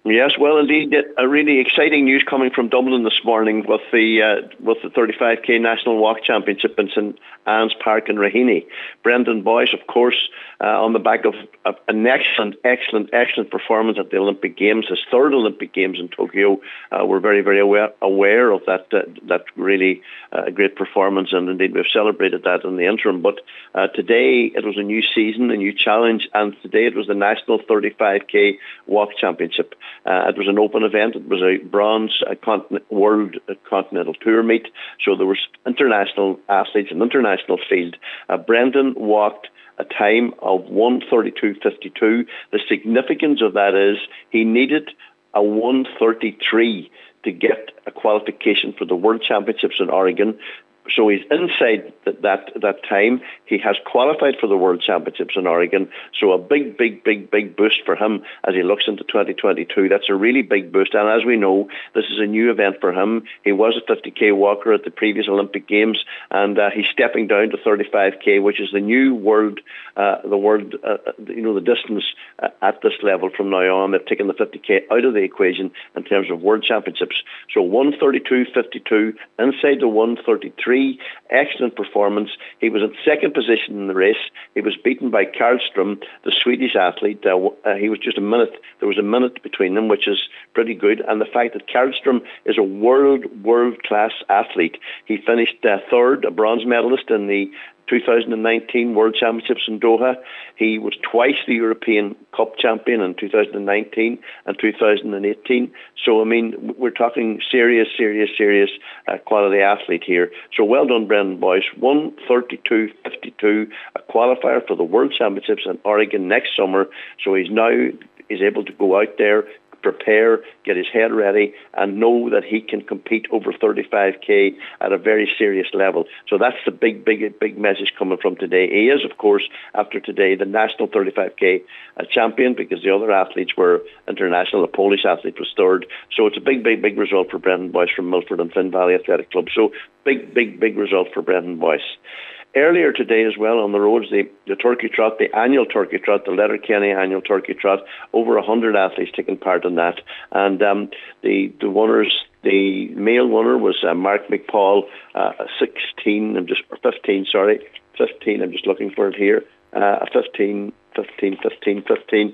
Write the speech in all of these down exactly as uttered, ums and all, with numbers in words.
Yes, well, indeed, a really exciting news coming from Dublin this morning with the uh, with the thirty-five K National Walk Championship in St Anne's Park in Raheny. Brendan Boyce, of course, uh, on the back of, of an excellent, excellent, excellent performance at the Olympic Games, his third Olympic Games in Tokyo. Uh, we're very, very aware, aware of that uh, that really uh, great performance, and indeed we've celebrated that in the interim. But uh, today it was a new season, a new challenge, and today it was the National thirty-five K Walk Championship. Uh, it was an open event. It was a bronze uh, continent, world uh, continental tour meet. So there was international athletes, an international field. Uh, Brendan walked a time of one thirty-two fifty-two. The significance of that is he needed a one thirty-three to get a qualification for the World Championships in Oregon. So he's inside that, that that time. He has qualified for the World Championships in Oregon. So a big, big, big, big boost for him as he looks into twenty twenty-two. That's a really big boost. And as we know, this is a new event for him. He was a fifty K walker at the previous Olympic Games, and uh, he's stepping down to thirty-five K, which is the new world, uh, the world, uh, you know, the distance uh, at this level from now on. They've taken the fifty K out of the equation in terms of World Championships. So one thirty-two fifty-two inside the one thirty-three. Excellent performance. He was in second position in the race. He was beaten by Karlstrom, the Swedish athlete. Uh, uh, he was just a minute. There was a minute between them, which is pretty good. And the fact that Karlstrom is a world, world-class athlete. He finished uh, third, a bronze medalist in the two thousand nineteen World Championships in Doha. He was twice the European Cup champion in two thousand nineteen and two thousand eighteen. So, I mean, we're talking serious, serious, serious uh, quality athlete here. So well done, Brendan Boyce. one thirty-two fifty-two, a qualifier for the World Championships in Oregon next summer. So he's now is able to go out there, prepare, get his head ready, and know that he can compete over thirty-five K at a very serious level. So that's the big, big, big message coming from today. He is, of course, after today, the national thirty-five K uh, champion, because the other athletes were international. The Polish athlete was third. So it's a big, big, big result for Brendan Boyce from Milford and Finn Valley Athletic Club. So big, big, big result for Brendan Boyce. Earlier today as well on the roads, the, the Turkey Trot, the annual Turkey Trot, the Letterkenny annual Turkey Trot, over one hundred athletes taking part in that. And um, the, the winners, the male winner was uh, Mark McPaul, uh, sixteen, I'm just, or fifteen, sorry, fifteen, I'm just looking for it here, uh, fifteen, fifteen, fifteen, fifteen,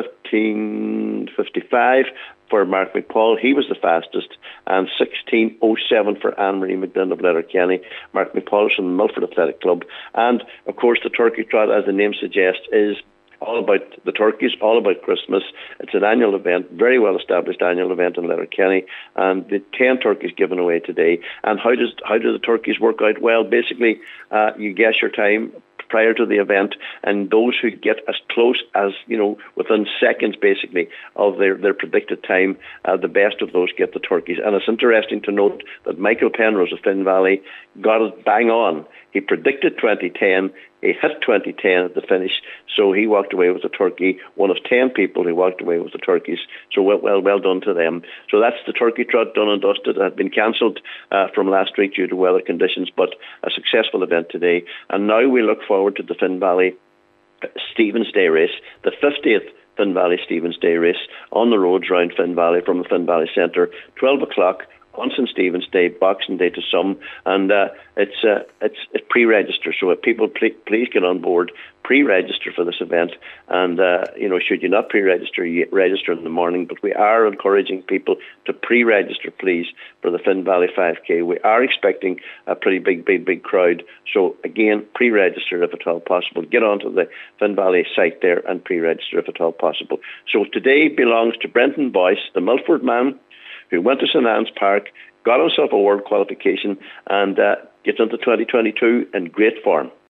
fifteen fifty-five for Mark McPaul. He was the fastest, and sixteen oh seven for Anne-Marie McDonald of Letterkenny. Mark McPaul is from the Milford Athletic Club. And, of course, the Turkey Trot, as the name suggests, is all about the turkeys, all about Christmas. It's an annual event, very well-established annual event in Letterkenny, and the ten turkeys given away today. And how does how do the turkeys work out? Well, basically, uh, you guess your time prior to the event, and those who get as close as, you know, within seconds, basically, of their, their predicted time, uh, the best of those get the turkeys. And it's interesting to note that Michael Penrose of Finn Valley got it bang on. He predicted twenty ten, he hit twenty ten at the finish, so he walked away with a turkey, one of ten people who walked away with the turkeys. So well, well, well done to them. So that's the Turkey Trot done and dusted. It had been cancelled uh, from last week due to weather conditions, but a successful event today. And now we look forward to the Finn Valley Stevens Day race, the fiftieth Finn Valley Stevens Day race on the roads around Finn Valley from the Finn Valley Centre, twelve o'clock on Saint Stephen's Day, Boxing Day to some, and uh, it's uh, it's it's pre-register. So if people pl- please get on board, pre-register for this event, and uh, you know, should you not pre-register, you register in the morning. But we are encouraging people to pre-register, please, for the Finn Valley five K. We are expecting a pretty big, big, big crowd. So again, pre-register if at all possible. Get onto the Finn Valley site there and pre-register if at all possible. So today belongs to Brendan Boyce, the Milford man, who went to St Anne's Park, got himself a world qualification, and uh, gets into twenty twenty-two in great form.